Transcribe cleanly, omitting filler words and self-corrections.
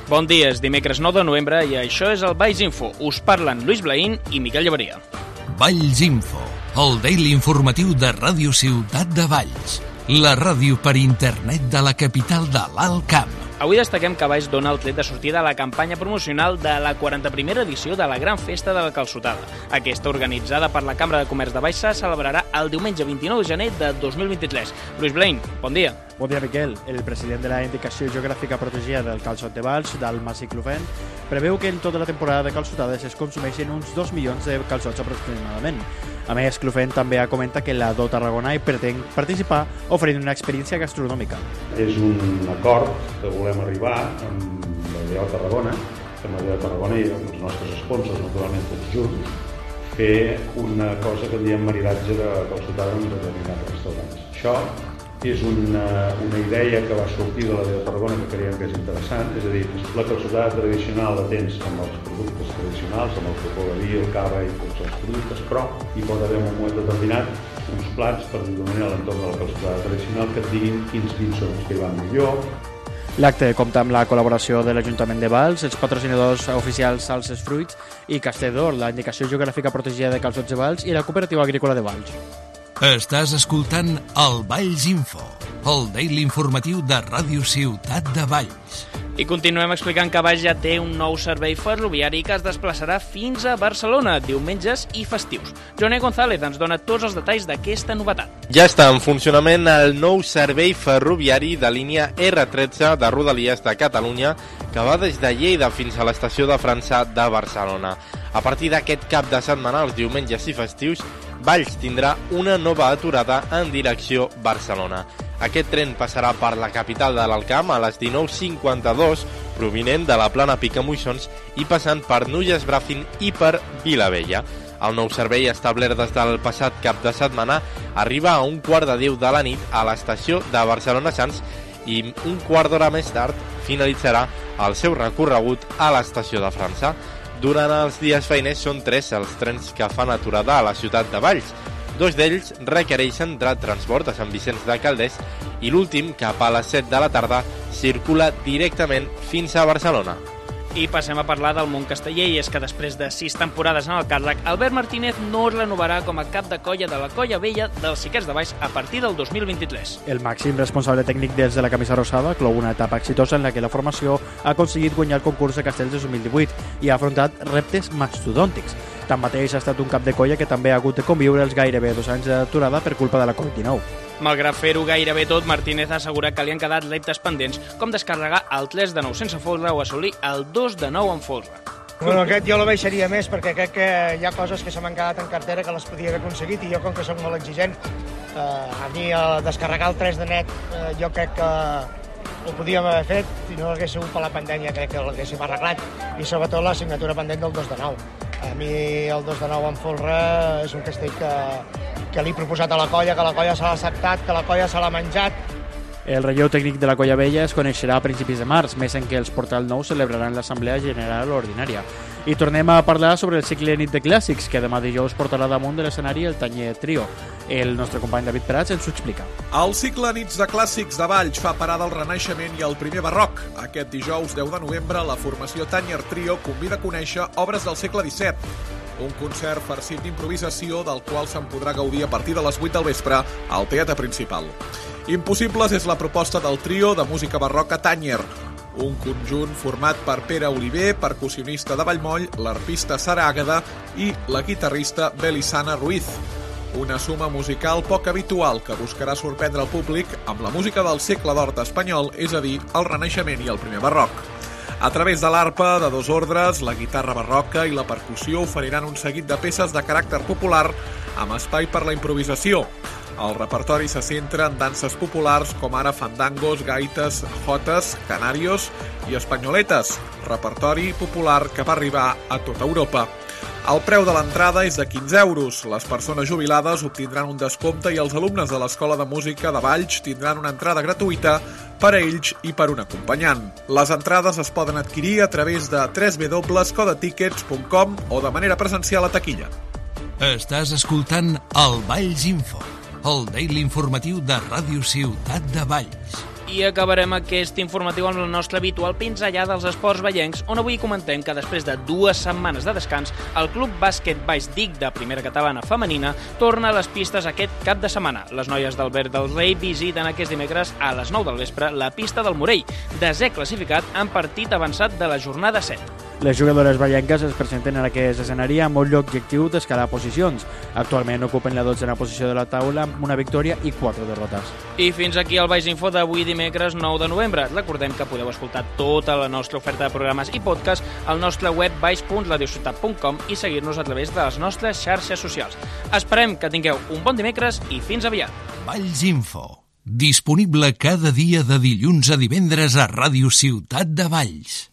Bon dia, és dimecres 9 de novembre i això és el Valls Info. Us parlen Lluís Blaín i Miquel Llaveria. Valls Info, el daily informatiu de Ràdio Ciutat de Valls, la ràdio per internet de la capital de l'Alt Camp. Avui destaquem que Valls dona el tret de sortida a la campanya promocional de la 41a edició de la Gran Festa de la Calçotada. Aquesta, organitzada per la Cambra de Comerç de Valls, se celebrarà el diumenge 29 de gener de 2023. Lluís Blaín, bon dia. Bon dia, Miquel. El president de la Indicació Geogràfica Protegida del Calçot de Valls, Dalma Ciclofent, preveu que en tota la temporada de calçotades es consumeixin uns 2 milions de calçots aproximadament. A més, Clofent també comenta que la Do Tarragona hi pretén participar oferint una experiència gastronòmica. És un acord que volem arribar amb la Do Tarragona, amb la Do Tarragona i els nostres sponsors, naturalment tots junts, fer una cosa que en diem maridatge de calçotada en determinats restaurants. Això és una idea que va sortir de la Do Tarragona que creiem que és interessant, és a dir, la calçotada tradicional la tens amb els productes tradicionals, amb el cocodrí, el cava i tots els productes, però hi pot haver en un moment determinat uns plats, per dir-ho d'una manera, a l'entorn de la calçotada tradicional que et diguin quins són els que hi van millor. L'acte compta amb la col·laboració de l'Ajuntament de Valls, els patrocinadors oficials Salses Fruits i Castelldor, la Indicació Geogràfica Protegida de Calçots de Valls i la Cooperativa Agrícola de Valls. Estàs escoltant el Valls Info, el daily informatiu de Ràdio Ciutat de Valls. I continuem explicant que Valls ja té un nou servei ferroviari que es desplaçarà fins a Barcelona, diumenges i festius. Joné González ens dona tots els detalls d'aquesta novetat. Ja està en funcionament el nou servei ferroviari de línia R13 de Rodalies de Catalunya que va des de Lleida fins a l'estació de França de Barcelona. A partir d'aquest cap de setmana, els diumenges i festius, Valls tindrà una nova aturada en direcció Barcelona. Aquest tren passarà per la capital de l'Alt Camp a les 19:52, provinent de la plana Picamoixons i passant per Nulles Bràfim i per Vilavella. El nou servei, establert des del passat cap de setmana, arriba a 9:15 de la nit a l'estació de Barcelona Sants i un quart d'hora més tard finalitzarà el seu recorregut a l'estació de França. Durant els dies feiners són 3 els trens que fan aturada a la ciutat de Valls. 2 d'ells requereixen de transport a Sant Vicenç de Calders i l'últim, cap a les 7 de la tarda, circula directament fins a Barcelona. I passem a parlar del món casteller, i és que després de 6 temporades en el càrrec, Albert Martínez no es renovarà com a cap de colla de la Colla Vella dels Xiquets de Valls a partir del 2023. El màxim responsable tècnic dels de la camisa rosada clou una etapa exitosa en la que la formació ha aconseguit guanyar el concurs de Castells de 2018 i ha afrontat reptes mastodòntics. Tanmateix ha estat un cap de colla que també ha hagut de conviure els gairebé 2 anys d'aturada per culpa de la Covid-19. Malgrat fer-ho gairebé tot, Martínez ha assegurat que li han quedat reptes pendents, com descarregar el 3 de 9 sense folre o assolir el 2 de 9 amb folre. Bueno, aquest jo l'abaixaria més perquè crec que hi ha coses que se m'han quedat en cartera que les podia haver aconseguit i jo, com que soc molt exigent, a mi descarregar el 3 de net jo crec que ho podíem haver fet i no hagués sigut per la pandèmia, crec que l'haguéssim arreglat, i sobretot la signatura pendent del 2 de 9. A mi el 2 de 9 amb folre és un castell que li he proposat a la colla, que la colla se l'ha acceptat, que la colla se l'ha menjat. El relleu tècnic de la Colla Vella es coneixerà a principis de març, mes en què els Portal Nou celebraran l'Assemblea General Ordinària. I tornem a parlar sobre el cicle Nit de Clàssics, que demà dijous portarà damunt de l'escenari el Tanyer Trio. El nostre company David Prats ens ho explica. El cicle Nits de Clàssics de Valls fa parada al Renaixement i al primer barroc. Aquest dijous 10 de novembre, la formació Tanyer Trio convida a conèixer obres del segle XVII. Un concert farcit d'improvisació del qual se'n podrà gaudir a partir de les 8 del vespre al Teatre Principal. Impossibles és la proposta del trio de música barroca Tanyer, un conjunt format per Pere Oliver, percussionista de Vallmoll, l'arpista Sara Àgueda i la guitarrista Belisana Ruiz. Una suma musical poc habitual que buscarà sorprendre el públic amb la música del segle d'or espanyol, és a dir, el Renaixement i el primer barroc. A través de l'arpa de 2 ordres, la guitarra barroca i la percussió oferiran un seguit de peces de caràcter popular amb espai per la improvisació. El repertori se centra en danses populars com ara fandangos, gaites, jotes, canarios i espanyoletes, repertori popular que va arribar a tota Europa. El preu de l'entrada és de 15 euros. Les persones jubilades obtindran un descompte i els alumnes de l'Escola de Música de Valls tindran una entrada gratuïta per a ells i per un acompanyant. Les entrades es poden adquirir a través de www.codatickets.com o de manera presencial a taquilla. Estàs escoltant el Valls Info, el daily informatiu de Ràdio Ciutat de Valls. I acabarem aquest informatiu amb la nostra habitual pinzellada dels esports vallencs, on avui comentem que després de 2 setmanes de descans, el Club Bàsquet Baix Dic de Primera Catalana Femenina torna a les pistes aquest cap de setmana. Les noies d'Albert del Rei visiten aquest dimecres a les 9 del vespre la pista del Morell, desè classificat en partit avançat de la jornada 7. Les jugadores vallenques es presenten en aquest escenari amb un objectiu d'escalar posicions. Actualment ocupen la 12a posició de la taula amb una victòria i 4 derrotes. I fins aquí el Baix Info d'avui dimecres 9 de novembre. Recordem que podeu escoltar tota la nostra oferta de programes i podcast al nostre web baix.radiociutat.com i seguir-nos a través de les nostres xarxes socials. Esperem que tingueu un bon dimecres i fins aviat. Valls Info, disponible cada dia de dilluns a divendres a Ràdio Ciutat de Valls.